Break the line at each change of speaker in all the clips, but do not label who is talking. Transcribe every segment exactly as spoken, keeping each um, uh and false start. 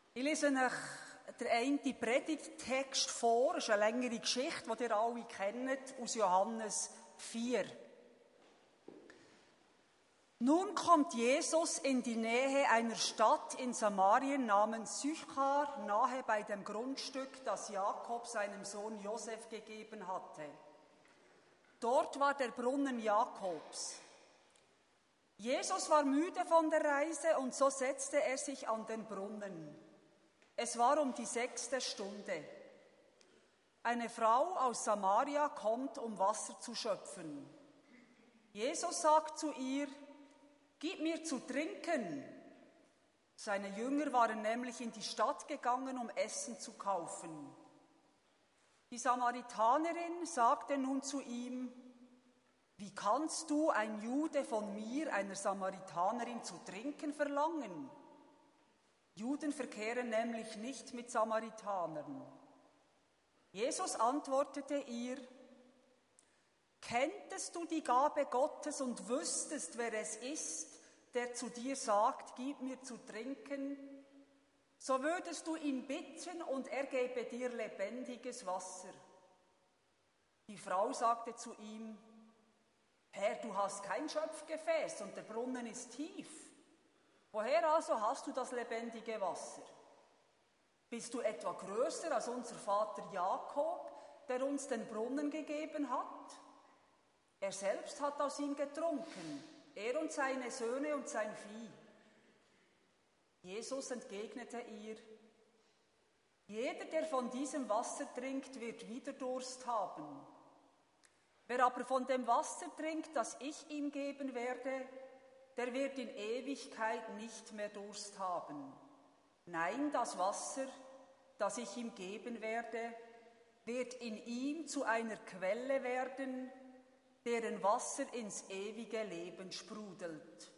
Ich lese euch den einen Predigttext vor, das ist eine längere Geschichte, die ihr alle kennt, aus Johannes vier. Nun kommt Jesus in die Nähe einer Stadt in Samarien namens Sychar, nahe bei dem Grundstück, das Jakob seinem Sohn Josef gegeben hatte. Dort war der Brunnen Jakobs. Jesus war müde von der Reise und so setzte er sich an den Brunnen. Es war um die sechste Stunde. Eine Frau aus Samaria kommt, um Wasser zu schöpfen. Jesus sagt zu ihr: Gib mir zu trinken. Seine Jünger waren nämlich in die Stadt gegangen, um Essen zu kaufen. Die Samaritanerin sagte nun zu ihm: Wie kannst du, ein Jude, von mir, einer Samaritanerin, zu trinken verlangen? Juden verkehren nämlich nicht mit Samaritanern. Jesus antwortete ihr: Kenntest du die Gabe Gottes und wüsstest, wer es ist, der zu dir sagt, gib mir zu trinken, so würdest du ihn bitten und er gäbe dir lebendiges Wasser. Die Frau sagte zu ihm: Herr, du hast kein Schöpfgefäß und der Brunnen ist tief. Woher also hast du das lebendige Wasser? Bist du etwa größer als unser Vater Jakob, der uns den Brunnen gegeben hat? Er selbst hat aus ihm getrunken, er und seine Söhne und sein Vieh. Jesus entgegnete ihr: Jeder, der von diesem Wasser trinkt, wird wieder Durst haben. Wer aber von dem Wasser trinkt, das ich ihm geben werde, der wird in Ewigkeit nicht mehr Durst haben. Nein, das Wasser, das ich ihm geben werde, wird in ihm zu einer Quelle werden, deren Wasser ins ewige Leben sprudelt.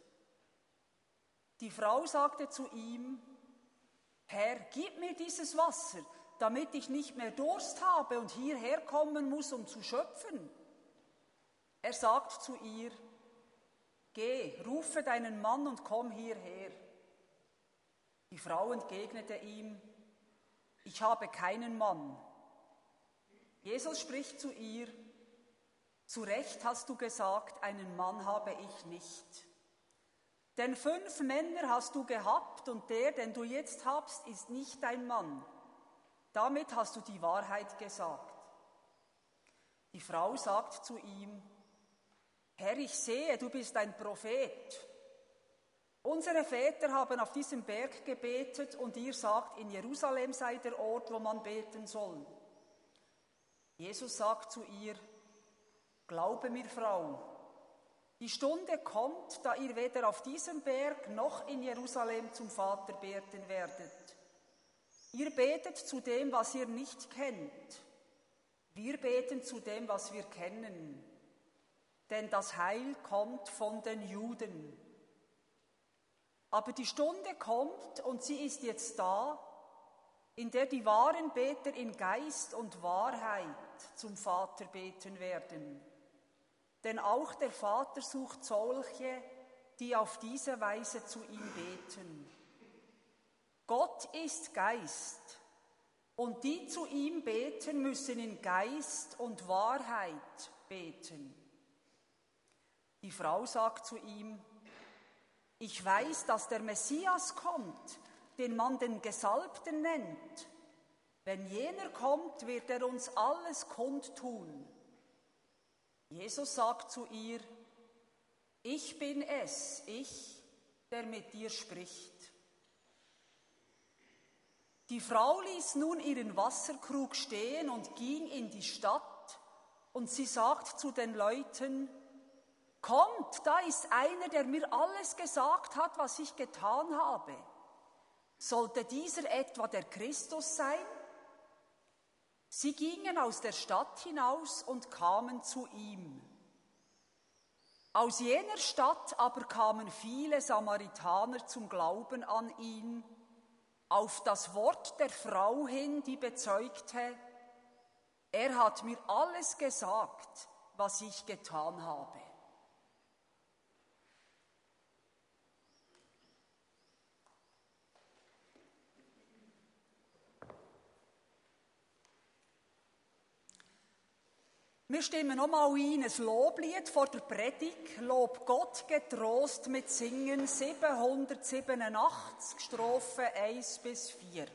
Die Frau sagte zu ihm: Herr, gib mir dieses Wasser, damit ich nicht mehr Durst habe und hierher kommen muss, um zu schöpfen. Er sagt zu ihr: Geh, rufe deinen Mann und komm hierher. Die Frau entgegnete ihm: Ich habe keinen Mann. Jesus spricht zu ihr: Zu Recht hast du gesagt, einen Mann habe ich nicht. Denn fünf Männer hast du gehabt und der, den du jetzt habst, ist nicht dein Mann. Damit hast du die Wahrheit gesagt. Die Frau sagt zu ihm: Herr, ich sehe, du bist ein Prophet. Unsere Väter haben auf diesem Berg gebetet und ihr sagt, in Jerusalem sei der Ort, wo man beten soll. Jesus sagt zu ihr: Glaube mir, Frau, die Stunde kommt, da ihr weder auf diesem Berg noch in Jerusalem zum Vater beten werdet. Ihr betet zu dem, was ihr nicht kennt. Wir beten zu dem, was wir kennen. Denn das Heil kommt von den Juden. Aber die Stunde kommt, und sie ist jetzt da, in der die wahren Beter in Geist und Wahrheit zum Vater beten werden. Denn auch der Vater sucht solche, die auf diese Weise zu ihm beten. Gott ist Geist, und die zu ihm beten, müssen in Geist und Wahrheit beten. Die Frau sagt zu ihm: Ich weiß, dass der Messias kommt, den man den Gesalbten nennt. Wenn jener kommt, wird er uns alles kundtun. Jesus sagt zu ihr: Ich bin es, ich, der mit dir spricht. Die Frau ließ nun ihren Wasserkrug stehen und ging in die Stadt, und sie sagt zu den Leuten: Kommt, da ist einer, der mir alles gesagt hat, was ich getan habe. Sollte dieser etwa der Christus sein? Sie gingen aus der Stadt hinaus und kamen zu ihm. Aus jener Stadt aber kamen viele Samaritaner zum Glauben an ihn, auf das Wort der Frau hin, die bezeugte: Er hat mir alles gesagt, was ich getan habe. Wir stimmen nochmal ein, ein Loblied vor der Predigt. Lob Gott getrost mit Singen siebenhundertsiebenundachtzig, Strophen eins bis vier.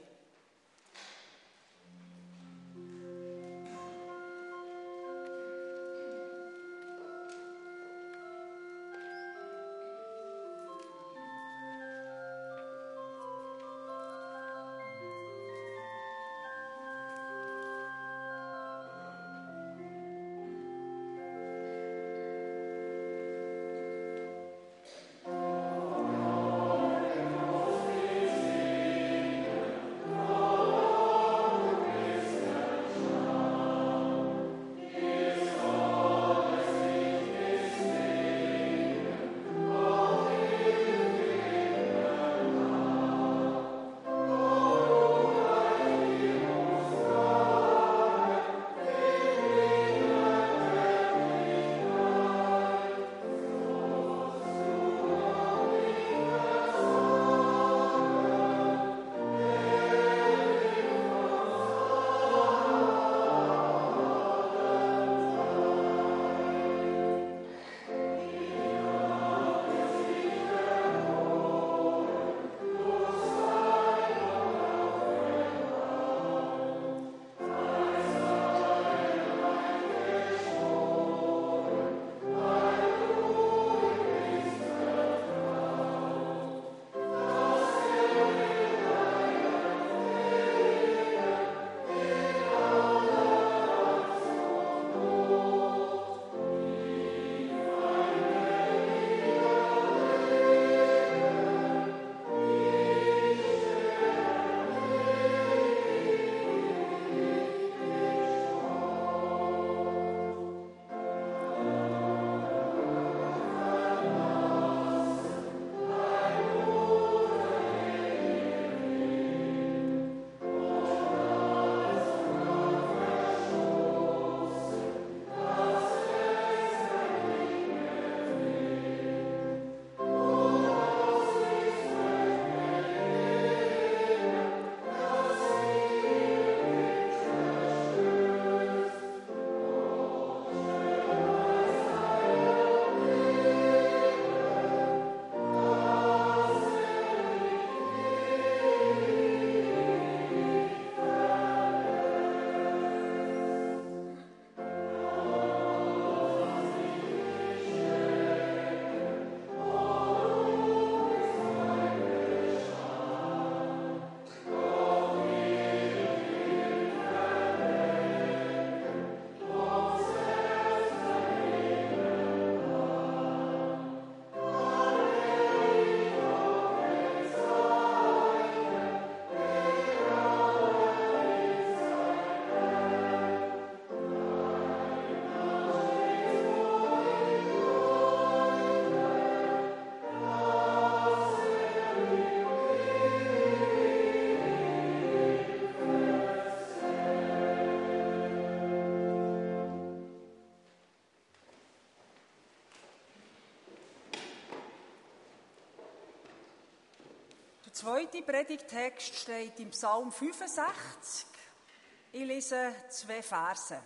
Der zweite Predigttext steht im Psalm fünfundsechzig. Ich lese zwei Verse.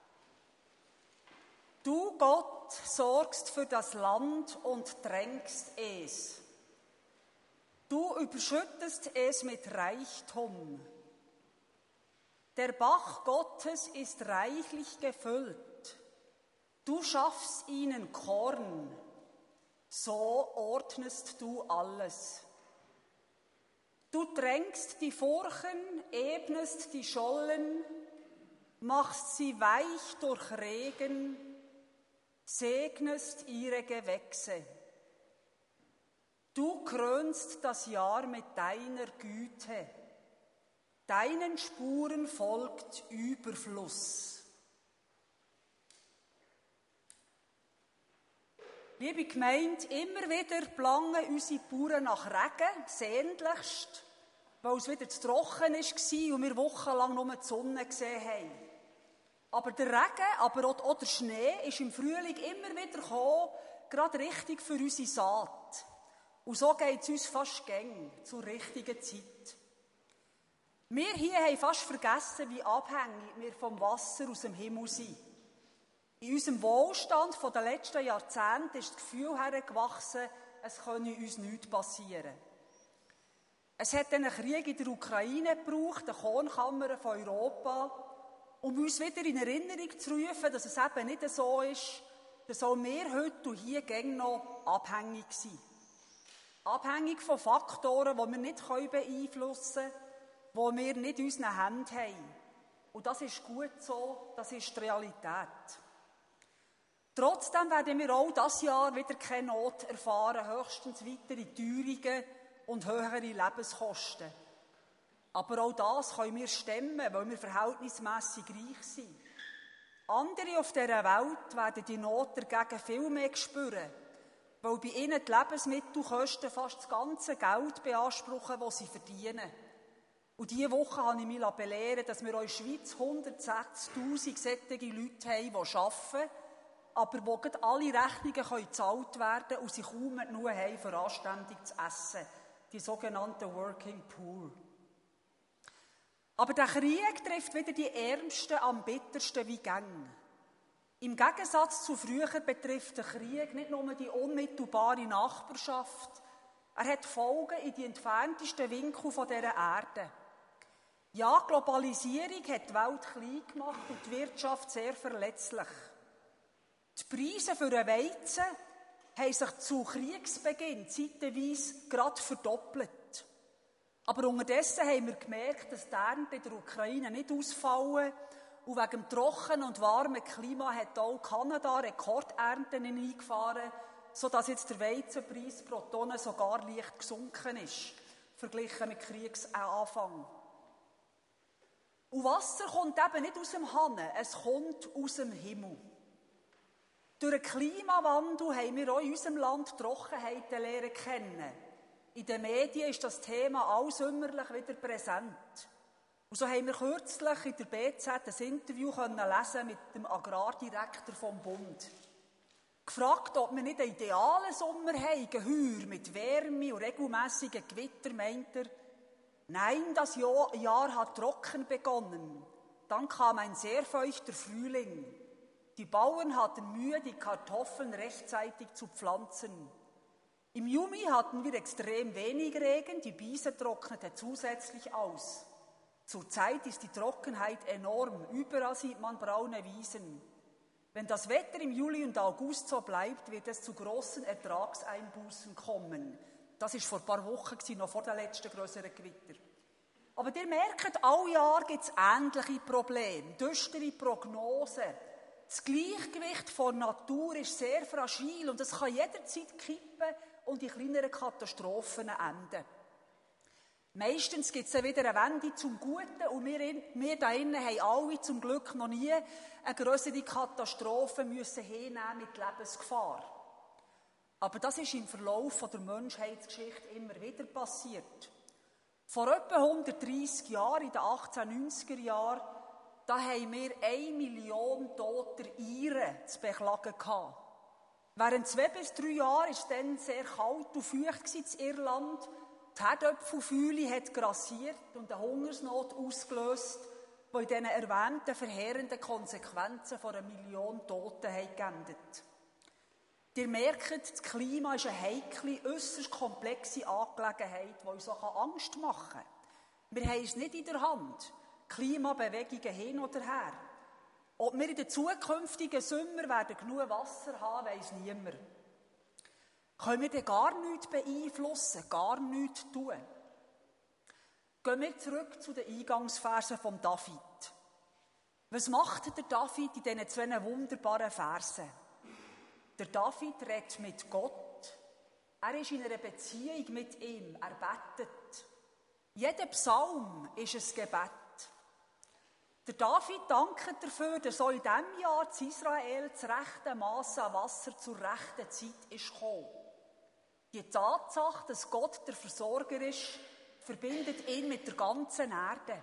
Du, Gott, sorgst für das Land und tränkst es. Du überschüttest es mit Reichtum. Der Bach Gottes ist reichlich gefüllt. Du schaffst ihnen Korn. So ordnest du alles. Du tränkst die Furchen, ebnest die Schollen, machst sie weich durch Regen, segnest ihre Gewächse. Du krönst das Jahr mit deiner Güte. Deinen Spuren folgt Überfluss. Liebe Gemeinde, immer wieder verlangen unsere Bauern nach Regen, sehnlichst, weil es wieder zu trocken war und wir wochenlang nur die Sonne gesehen haben. Aber der Regen, aber auch, auch der Schnee ist im Frühling immer wieder gekommen, gerade richtig für unsere Saat. Und so geht es uns fast gäng zur richtigen Zeit. Wir hier haben fast vergessen, wie abhängig wir vom Wasser aus dem Himmel sind. In unserem Wohlstand der letzten Jahrzehnte ist das Gefühl hergewachsen, es könne uns nichts passieren. Es hat einen Krieg in der Ukraine gebraucht, eine Kornkammer von Europa, um uns wieder in Erinnerung zu rufen, dass es eben nicht so ist, dass auch wir heute und hier gäng noch abhängig sind. Abhängig von Faktoren, die wir nicht beeinflussen können, die wir nicht in unseren Händen haben. Und das ist gut so, das ist die Realität. Trotzdem werden wir auch dieses Jahr wieder keine Not erfahren, höchstens weitere Teuerungen und höhere Lebenskosten. Aber auch das können wir stemmen, weil wir verhältnismässig reich sind. Andere auf dieser Welt werden die Not dagegen viel mehr spüren, weil bei ihnen die Lebensmittelkosten fast das ganze Geld beanspruchen, das sie verdienen. Und diese Woche habe ich mich belehren, dass wir auch in der Schweiz hundertsechzigtausend solche Leute haben, die arbeiten, aber wo gerade alle Rechnungen gezahlt werden können und sie kaum genug haben, für anständig zu essen. Die sogenannten Working Poor. Aber der Krieg trifft wieder die Ärmsten am bittersten wie gäng. Im Gegensatz zu früher betrifft der Krieg nicht nur die unmittelbare Nachbarschaft, er hat Folgen in die entferntesten Winkel dieser Erde. Ja, die Globalisierung hat die Welt klein gemacht und die Wirtschaft sehr verletzlich. Die Preise für den Weizen haben sich zu Kriegsbeginn zeitweise gerade verdoppelt. Aber unterdessen haben wir gemerkt, dass die Ernte in der Ukraine nicht ausfallen und wegen dem trockenen und warmen Klima hat auch Kanada Rekordernten eingefahren, sodass jetzt der Weizenpreis pro Tonne sogar leicht gesunken ist, verglichen mit Kriegsanfang. Und Wasser kommt eben nicht aus dem Hahn, es kommt aus dem Himmel. Durch den Klimawandel haben wir auch in unserem Land Trockenheiten lernen kennen. In den Medien ist das Thema allsümmerlich wieder präsent. Und so haben wir kürzlich in der B Z ein Interview können lesen mit dem Agrardirektor vom Bund. Gefragt, ob wir nicht einen idealen Sommer haben, geheuer mit Wärme und regelmässigen Gewitter, meint er, nein, das Jahr, Jahr hat trocken begonnen. Dann kam ein sehr feuchter Frühling. Die Bauern hatten Mühe, die Kartoffeln rechtzeitig zu pflanzen. Im Juni hatten wir extrem wenig Regen, die Wiese trocknete zusätzlich aus. Zurzeit ist die Trockenheit enorm, überall sieht man braune Wiesen. Wenn das Wetter im Juli und August so bleibt, wird es zu großen Ertragseinbußen kommen. Das war vor ein paar Wochen, noch vor den letzten grösseren Gewitter. Aber ihr merkt, alle Jahre gibt es ähnliche Probleme, düstere Prognosen. Das Gleichgewicht von Natur ist sehr fragil und es kann jederzeit kippen und in kleineren Katastrophen enden. Meistens gibt es dann wieder eine Wende zum Guten und wir, in, wir da innen haben alle zum Glück noch nie eine grössere Katastrophe müssen hinnehmen mit Lebensgefahr. Aber das ist im Verlauf der Menschheitsgeschichte immer wieder passiert. Vor etwa hundertdreissig Jahren, in den achtzehnhundertneunziger Jahren, da haben wir eine Million toter Iren zu beklagen gehabt. Während zwei bis drei Jahren war es dann sehr kalt und feucht in Irland. Die Herdöpfelfühle hat grassiert und eine Hungersnot ausgelöst, die in diesen erwähnten verheerenden Konsequenzen von einer Million Toten hat geendet. Ihr merkt, das Klima ist eine heikle, äusserst komplexe Angelegenheit, die uns auch Angst machen kann. Wir haben es nicht in der Hand. Klimabewegungen hin oder her. Ob wir in den zukünftigen Sommer werden genug Wasser haben, weiss niemand. Können wir denn gar nichts beeinflussen, gar nichts tun? Gehen wir zurück zu den Eingangsversen von David. Was macht der David in diesen zwei wunderbaren Versen? Der David redet mit Gott. Er ist in einer Beziehung mit ihm. Er betet. Jeder Psalm ist ein Gebet. Der David dankt dafür, dass auch in diesem Jahr zu Israel das rechte Mass an Wasser zur rechten Zeit ist gekommen. Die Tatsache, dass Gott der Versorger ist, verbindet ihn mit der ganzen Erde.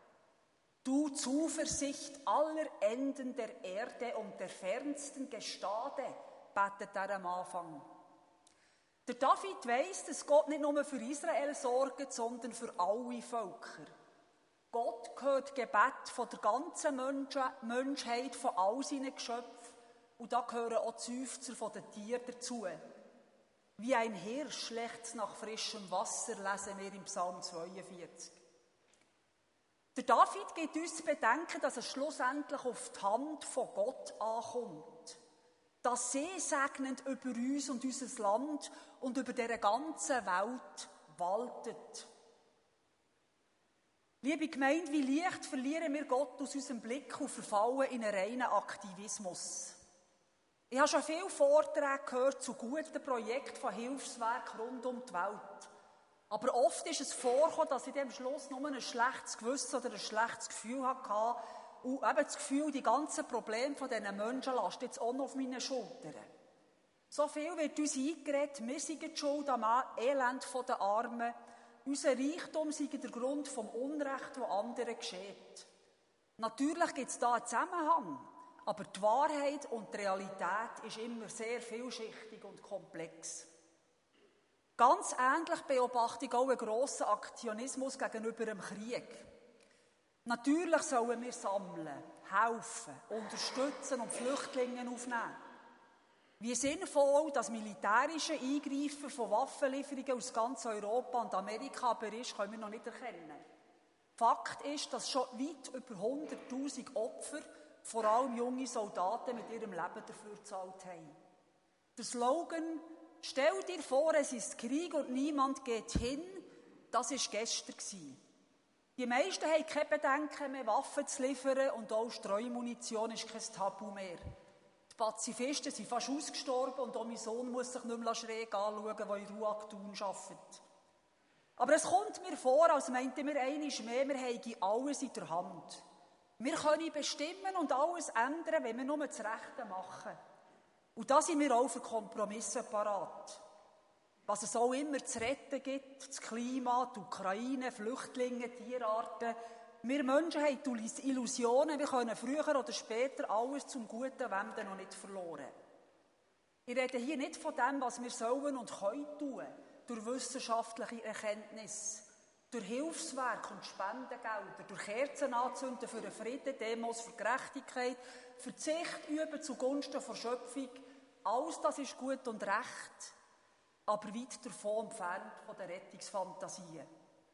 Du Zuversicht aller Enden der Erde und der fernsten Gestade, betet er am Anfang. Der David weiss, dass Gott nicht nur für Israel sorgt, sondern für alle Völker. Gott hört Gebet von der ganzen Menschheit, von all seinen Geschöpfen Und da gehören auch die Seufzer der Tiere dazu. Wie ein Hirsch lechzt nach frischem Wasser, lesen wir im Psalm zweiundvierzig. Der David gibt uns zu bedenken, dass es schlussendlich auf die Hand von Gott ankommt. Dass sie segnend über uns und unser Land und über diese ganze Welt waltet. Liebe Gemeinde, wie leicht verlieren wir Gott aus unserem Blick und verfallen in einen reinen Aktivismus. Ich habe schon viele Vorträge gehört zu guten Projekten von Hilfswerk rund um die Welt. Aber oft ist es vorgekommen, dass ich am Schluss nur ein schlechtes Gewissen oder ein schlechtes Gefühl hatte und eben das Gefühl, die ganzen Probleme von diesen Menschen lasten jetzt auch noch auf meinen Schultern. So viel wird uns eingeredet, wir sind die Schuld am Elend der Armen, unser Reichtum sei der Grund vom Unrecht, das anderen geschieht. Natürlich gibt es da einen Zusammenhang. Aber die Wahrheit und die Realität ist immer sehr vielschichtig und komplex. Ganz ähnlich beobachte ich auch einen grossen Aktionismus gegenüber dem Krieg. Natürlich sollen wir sammeln, helfen, unterstützen und Flüchtlinge aufnehmen. Wie sinnvoll das militärische Eingreifen von Waffenlieferungen aus ganz Europa und Amerika aber ist, können wir noch nicht erkennen. Fakt ist, dass schon weit über hunderttausend Opfer, vor allem junge Soldaten, mit ihrem Leben dafür gezahlt haben. Der Slogan «Stell dir vor, es ist Krieg und niemand geht hin», das war gestern. Die meisten haben keine Bedenken mehr, Waffen zu liefern und auch Streumunition ist kein Tabu mehr. Die Pazifisten sind fast ausgestorben und auch mein Sohn muss sich nicht mehr schräg anschauen, der in Ruag Thun arbeitet. Aber es kommt mir vor, als meinten wir einmal mehr, wir hätten alles in der Hand. Wir können bestimmen und alles ändern, wenn wir nur das Rechte machen. Und da sind wir auch für Kompromisse parat. Was es auch immer zu retten gibt, das Klima, die Ukraine, Flüchtlinge, Tierarten. Wir Menschen haben die Illusionen, wir können früher oder später alles zum Guten wenden und nicht verloren. Ich rede hier nicht von dem, was wir sollen und können tun, durch wissenschaftliche Erkenntnis, durch Hilfswerk und Spendengelder, durch Kerzen anzünden für den Frieden, Demos für Gerechtigkeit, Verzicht üben zugunsten der Schöpfung. Alles das ist gut und recht, aber weit davon entfernt von den Rettungsfantasien.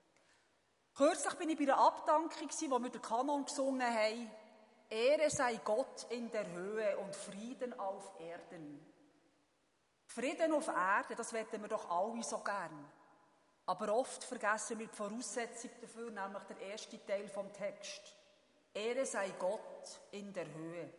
Kürzlich war ich bei einer Abdankung, wo wir den Kanon gesungen haben: Ehre sei Gott in der Höhe und Frieden auf Erden. Frieden auf Erden, das wollen wir doch alle so gern. Aber oft vergessen wir die Voraussetzung dafür, nämlich der erste Teil vom Text. Ehre sei Gott in der Höhe.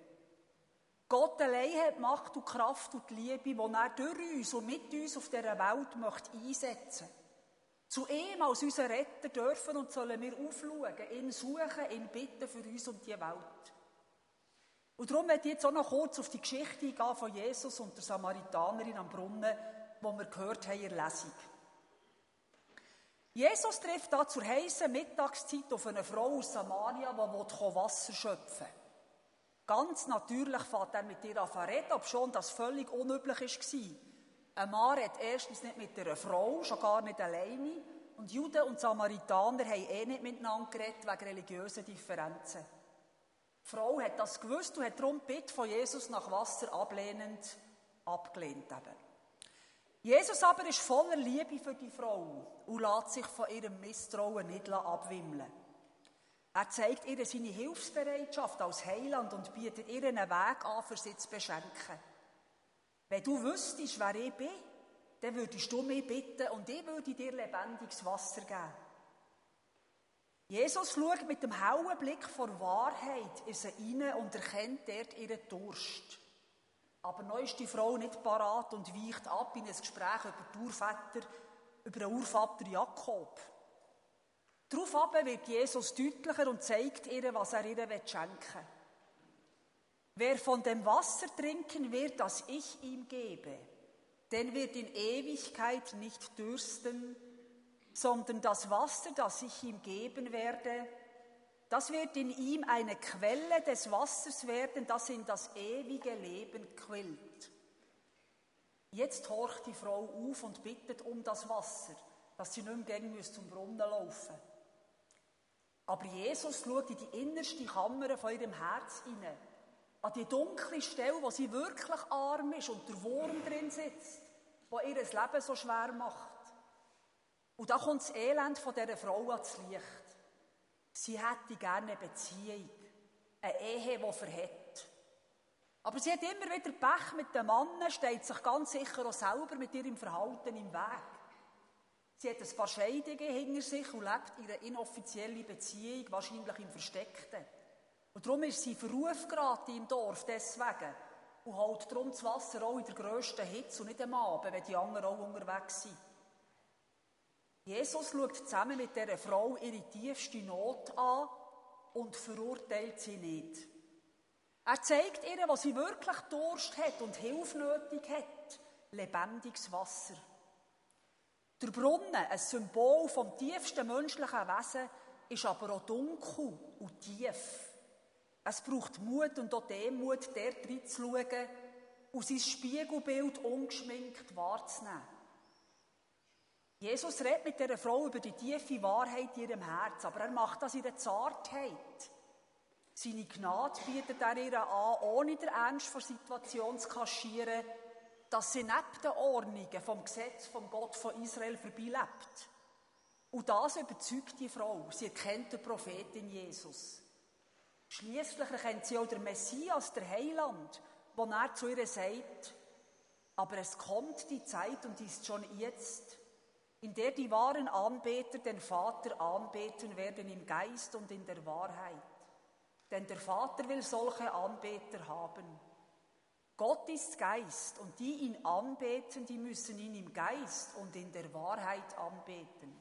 Gott allein hat Macht und Kraft und die Liebe, die er durch uns und mit uns auf dieser Welt möchte einsetzen möchte. Zu ihm als unser Retter dürfen und sollen wir aufschauen, ihn suchen, ihn bitten für uns und die Welt. Und darum möchte ich jetzt auch noch kurz auf die Geschichte eingehen von Jesus und der Samaritanerin am Brunnen, die wir gehört haben in der Lesung. Jesus trifft da zur heißen Mittagszeit auf eine Frau aus Samaria, die Wasser schöpfen will. Ganz natürlich fängt er mit ihr an zu reden, obschon das völlig unüblich war. Ein Mann redet erstens nicht mit einer Frau, schon gar nicht alleine. Und Juden und Samaritaner haben eh nicht miteinander geredet, wegen religiösen Differenzen. Die Frau hat das gewusst und hat darum die Bitte von Jesus nach Wasser ablehnend abgelehnt. Eben. Jesus aber ist voller Liebe für die Frau und lässt sich von ihrem Misstrauen nicht abwimmeln. Er zeigt ihr seine Hilfsbereitschaft als Heiland und bietet ihr einen Weg an, für sie zu beschenken. Wenn du wüsstest, wer ich bin, dann würdest du mich bitten und ich würde dir lebendiges Wasser geben. Jesus schaut mit dem hellen Blick vor Wahrheit in sie hinein und erkennt dort ihren Durst. Aber noch ist die Frau nicht parat und weicht ab in ein Gespräch über den Urvater, über den Urvater Jakob. Daraufhin wird Jesus deutlicher und zeigt ihr, was er ihr schenken will. Wer von dem Wasser trinken wird, das ich ihm gebe, den wird in Ewigkeit nicht dürsten, sondern das Wasser, das ich ihm geben werde, das wird in ihm eine Quelle des Wassers werden, das in das ewige Leben quillt. Jetzt horcht die Frau auf und bittet um das Wasser, dass sie nicht mehr gehen zum Brunnen laufen. Aber Jesus schaut in die innerste Kammer von ihrem Herz hinein An die dunkle Stelle, wo sie wirklich arm ist und der Wurm drin sitzt, wo ihr das Leben so schwer macht. Und da kommt das Elend von dieser Frau ans Licht. Sie hätte gerne eine Beziehung, eine Ehe, die verhält. Aber sie hat immer wieder Pech mit dem Mann, steht sich ganz sicher auch selber mit ihrem Verhalten im Weg. Sie hat ein paar Scheidungen hinter sich und lebt in einer inoffiziellen Beziehung, wahrscheinlich im Versteckten. Und darum ist sie verrufen geraten im Dorf, deswegen. Und holt darum das Wasser auch in der grössten Hitze und nicht am Abend, wenn die anderen auch unterwegs sind. Jesus schaut zusammen mit dieser Frau ihre tiefste Not an und verurteilt sie nicht. Er zeigt ihr, was sie wirklich Durst hat und Hilfe nötig hat, lebendiges Wasser. Der Brunnen, ein Symbol vom tiefsten menschlichen Wesen, ist aber auch dunkel und tief. Es braucht Mut und auch Demut, dort reinzuschauen und sein Spiegelbild ungeschminkt wahrzunehmen. Jesus redet mit dieser Frau über die tiefe Wahrheit in ihrem Herz, aber er macht das in der Zartheit. Seine Gnade bietet er ihr an, ohne den Ernst der Situation zu kaschieren, dass sie neben den Ordnungen vom Gesetz vom Gott von Israel vorbeilebt. Und das überzeugt die Frau. Sie erkennt den Propheten Jesus. Schliesslich erkennt sie auch den Messias, der Heiland, wo er zu ihr sagt, aber es kommt die Zeit und ist schon jetzt, in der die wahren Anbeter den Vater anbeten werden im Geist und in der Wahrheit. Denn der Vater will solche Anbeter haben. Gott ist Geist und die ihn anbeten, die müssen ihn im Geist und in der Wahrheit anbeten.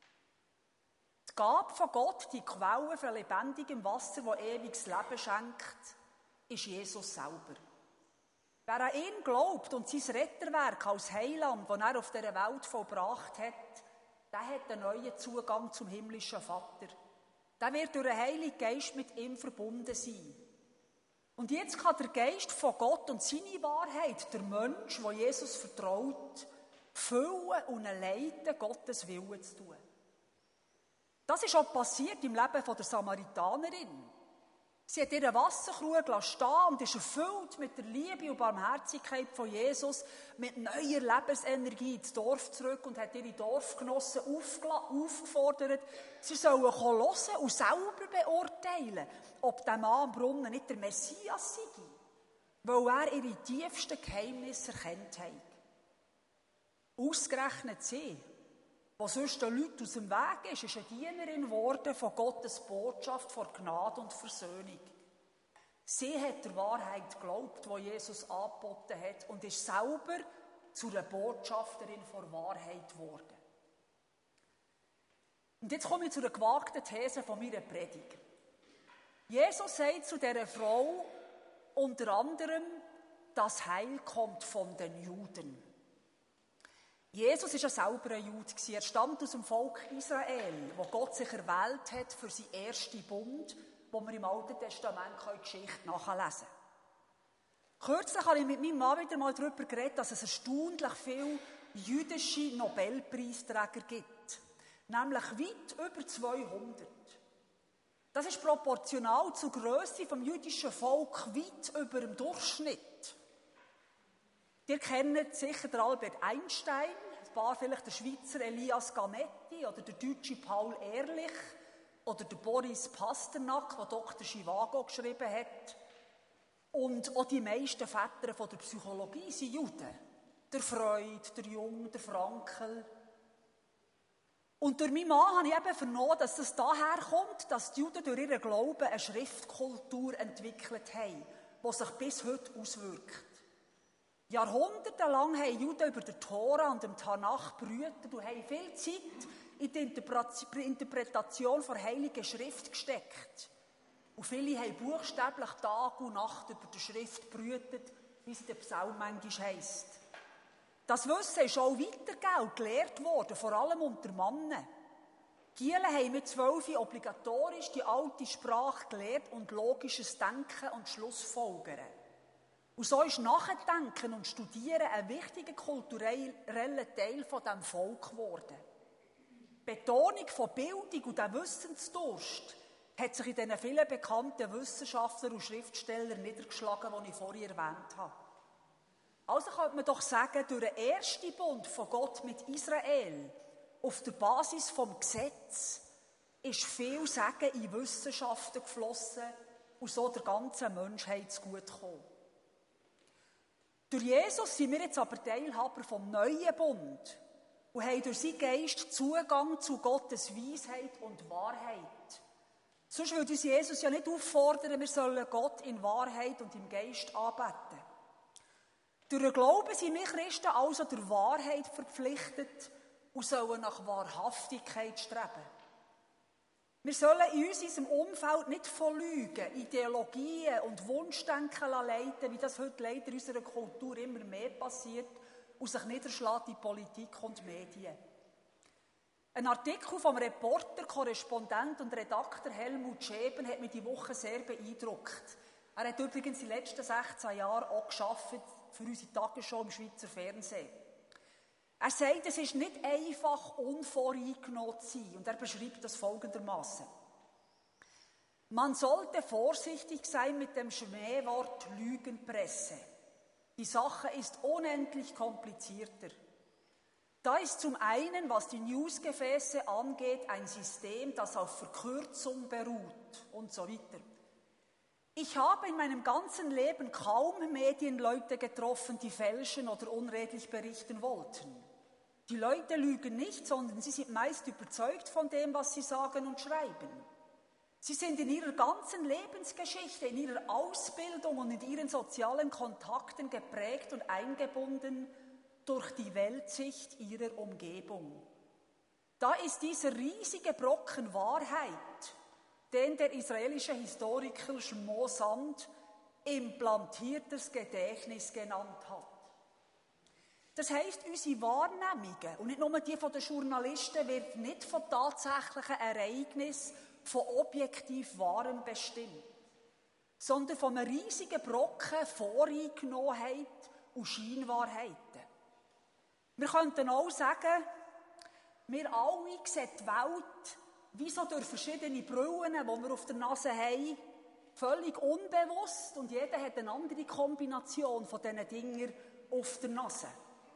Die Gabe von Gott, die Quelle von lebendigem Wasser, das ewiges Leben schenkt, ist Jesus selber. Wer an ihn glaubt und sein Retterwerk als Heiland, das er auf dieser Welt vollbracht hat, der hat einen neuen Zugang zum himmlischen Vater. Der wird durch den Heiligen Geist mit ihm verbunden sein. Und jetzt kann der Geist von Gott und seine Wahrheit, der Mensch, der Jesus vertraut, füllen und leiten, Gottes Willen zu tun. Das ist auch passiert im Leben der Samaritanerin. Sie hat ihren Wasserkrug stehen und ist erfüllt mit der Liebe und Barmherzigkeit von Jesus, mit neuer Lebensenergie ins Dorf zurück und hat ihre Dorfgenossen aufgefordert, sie sollen hören und selber beurteilen, ob der Mann am Brunnen nicht der Messias sei, weil er ihre tiefsten Geheimnisse erkannt hat. Ausgerechnet sie, die sonst den Leuten aus dem Weg ist, ist eine Dienerin geworden von Gottes Botschaft vor Gnade und Versöhnung. Sie hat der Wahrheit geglaubt, die Jesus angeboten hat, und ist selber zu einer Botschafterin vor Wahrheit geworden. Und jetzt komme ich zu einer gewagten These von meiner Predigt. Jesus sagt zu dieser Frau unter anderem, das Heil kommt von den Juden. Jesus war ja selber ein Jude. Er stammt aus dem Volk Israel, wo Gott sich erwählt hat für seinen ersten Bund, wo wir im Alten Testament die Geschichte nachlesen können. Kürzlich habe ich mit meinem Mann wieder mal darüber geredet, dass es erstaunlich viele jüdische Nobelpreisträger gibt. Nämlich weit über zweihundert. Das ist proportional zur Grösse des jüdischen Volkes weit über dem Durchschnitt. Ihr kennt sicher den Albert Einstein, ein paar vielleicht der Schweizer Elias Gametti oder der deutsche Paul Ehrlich oder der Boris Pasternak, der Doktor Zhivago geschrieben hat. Und auch die meisten Väter von der Psychologie sind Juden. Der Freud, der Jung, der Frankl. Und durch meinen Mann habe ich eben vernommen, dass das daher kommt, dass die Juden durch ihren Glauben eine Schriftkultur entwickelt haben, die sich bis heute auswirkt. Jahrhundertelang haben Juden über den Tora und den Tanach brütet und haben viel Zeit in die Interpretation der Heiligen Schrift gesteckt. Und viele haben buchstäblich Tag und Nacht über die Schrift brütet, wie es in der Psalm manchmal heisst. Das Wissen ist auch weitergegeben und gelehrt worden, vor allem unter Männern. Die Gielen haben mit zwölf obligatorisch die alte Sprache gelehrt und logisches Denken und Schlussfolgern. Und so ist Nachdenken und Studieren ein wichtiger kultureller Teil von diesem Volk geworden. Die Betonung von Bildung und der Wissensdurst hat sich in diesen vielen bekannten Wissenschaftler und Schriftsteller niedergeschlagen, die ich vorhin erwähnt habe. Also könnte man doch sagen, durch den ersten Bund von Gott mit Israel, auf der Basis vom Gesetz, ist viel Segen in Wissenschaften geflossen und so der ganzen Menschheit zugutegekommen. Durch Jesus sind wir jetzt aber Teilhaber vom neuen Bund und haben durch seinen Geist Zugang zu Gottes Weisheit und Wahrheit. Sonst würde uns Jesus ja nicht auffordern, wir sollen Gott in Wahrheit und im Geist anbeten. Durch den Glauben sind wir Christen also der Wahrheit verpflichtet und sollen nach Wahrhaftigkeit streben. Wir sollen in unserem Umfeld nicht von Lügen, Ideologien und Wunschdenken leiten, wie das heute leider in unserer Kultur immer mehr passiert und sich niederschlägt in Politik und Medien. Ein Artikel vom Reporter, Korrespondent und Redakteur Helmut Scheben hat mich diese Woche sehr beeindruckt. Er hat übrigens die letzten sechzehn Jahre auch gearbeitet für unsere Tagesschau im Schweizer Fernsehen. Er sagt, es ist nicht einfach, unvoreingenommen zu sein. Und er beschreibt das folgendermaßen: Man sollte vorsichtig sein mit dem Schmähwort Lügenpresse. Die Sache ist unendlich komplizierter. Da ist zum einen, was die Newsgefäße angeht, ein System, das auf Verkürzung beruht und so weiter. Ich habe in meinem ganzen Leben kaum Medienleute getroffen, die fälschen oder unredlich berichten wollten. Die Leute lügen nicht, sondern sie sind meist überzeugt von dem, was sie sagen und schreiben. Sie sind in ihrer ganzen Lebensgeschichte, in ihrer Ausbildung und in ihren sozialen Kontakten geprägt und eingebunden durch die Weltsicht ihrer Umgebung. Da ist dieser riesige Brocken Wahrheit, den der israelische Historiker Shmo Sand implantiertes Gedächtnis genannt hat. Das heisst, unsere Wahrnehmungen, und nicht nur die von den Journalisten, wird nicht von tatsächlichen Ereignissen, von objektiv Wahrem bestimmt, sondern von einem riesigen Brocken Voreingenommenheit und Scheinwahrheiten. Wir könnten auch sagen, wir alle sehen die Welt wie so durch verschiedene Brillen, die wir auf der Nase haben, völlig unbewusst, und jeder hat eine andere Kombination von diesen Dingen auf der Nase.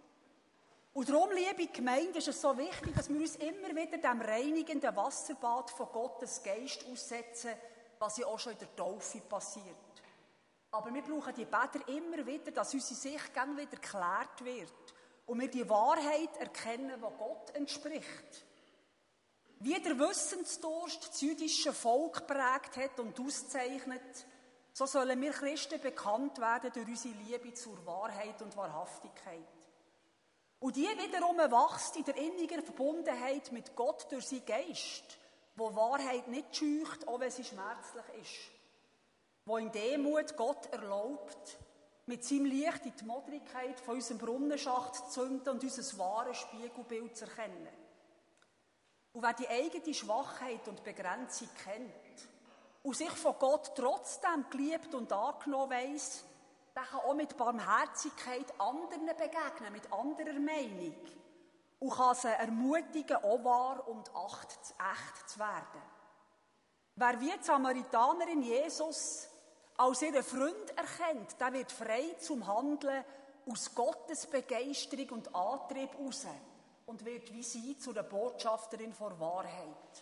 Und darum, liebe Gemeinde, ist es so wichtig, dass wir uns immer wieder dem reinigenden Wasserbad von Gottes Geist aussetzen, was ja auch schon in der Taufe passiert. Aber wir brauchen die Bäder immer wieder, dass unsere Sicht gerne wieder geklärt wird und wir die Wahrheit erkennen, die Gott entspricht. Wie der Wissensdurst das jüdische Volk prägt hat und auszeichnet, so sollen wir Christen bekannt werden durch unsere Liebe zur Wahrheit und Wahrhaftigkeit. Und die wiederum wächst in der innigen Verbundenheit mit Gott durch seinen Geist, wo Wahrheit nicht scheucht, auch wenn sie schmerzlich ist. Wo in Demut Gott erlaubt, mit seinem Licht in die Modrigkeit von unserem Brunnenschacht zu zünden und unser wahres Spiegelbild zu erkennen. Und wer die eigene Schwachheit und Begrenzung kennt und sich von Gott trotzdem geliebt und angenommen weiss, der kann auch mit Barmherzigkeit anderen begegnen, mit anderer Meinung. Und kann sie ermutigen, auch wahr und echt, echt zu werden. Wer wie die Samaritanerin Jesus als ihren Freund erkennt, der wird frei zum Handeln aus Gottes Begeisterung und Antrieb heraus und wird wie sie zu einer Botschafterin vor Wahrheit.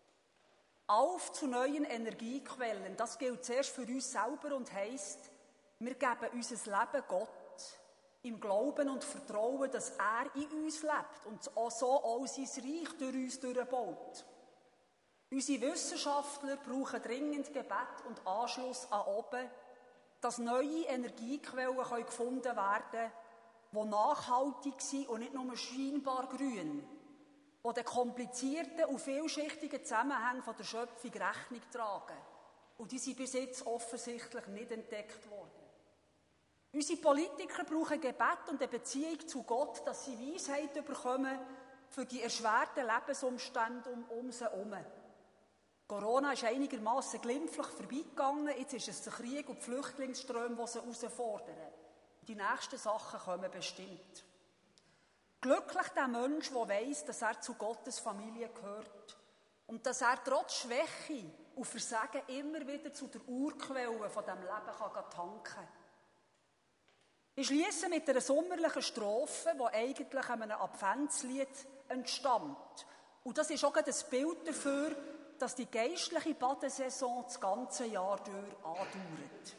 Auf zu neuen Energiequellen, das gilt zuerst für uns selber und heisst, wir geben unser Leben Gott im Glauben und Vertrauen, dass er in uns lebt und so auch sein Reich durch uns durchbaut. Unsere Wissenschaftler brauchen dringend Gebet und Anschluss an oben, dass neue Energiequellen gefunden werden können, die nachhaltig sind und nicht nur scheinbar grün, die den komplizierten und vielschichtigen Zusammenhängen der Schöpfung Rechnung tragen. Und die sind bis jetzt offensichtlich nicht entdeckt worden. Unsere Politiker brauchen Gebet und eine Beziehung zu Gott, dass sie Weisheit bekommen für die erschwerten Lebensumstände um, um sie herum. Corona ist einigermaßen glimpflich vorbeigegangen, jetzt ist es der Krieg und die Flüchtlingsströme, die sie herausfordern. Die nächsten Sachen kommen bestimmt. Glücklich der Mensch, der weiss, dass er zu Gottes Familie gehört und dass er trotz Schwäche und Versagen immer wieder zu der Urquelle von diesem Leben kann tanken kann. Ich schliesse mit einer sommerlichen Strophe, die eigentlich einem Adventslied entstammt. Und das ist auch ein Bild dafür, dass die geistliche Badesaison das ganze Jahr durch andauert.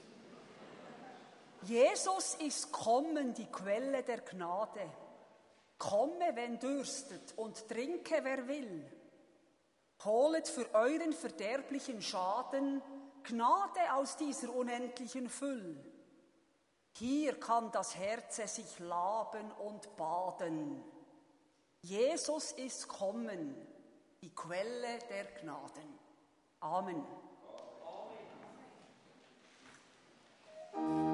Jesus ist kommen, die Quelle der Gnade. Komme, wenn dürstet, und trinke, wer will. Holet für euren verderblichen Schaden Gnade aus dieser unendlichen Fülle. Hier kann das Herz sich laben und baden. Jesus ist kommen, die Quelle der Gnaden. Amen. Amen.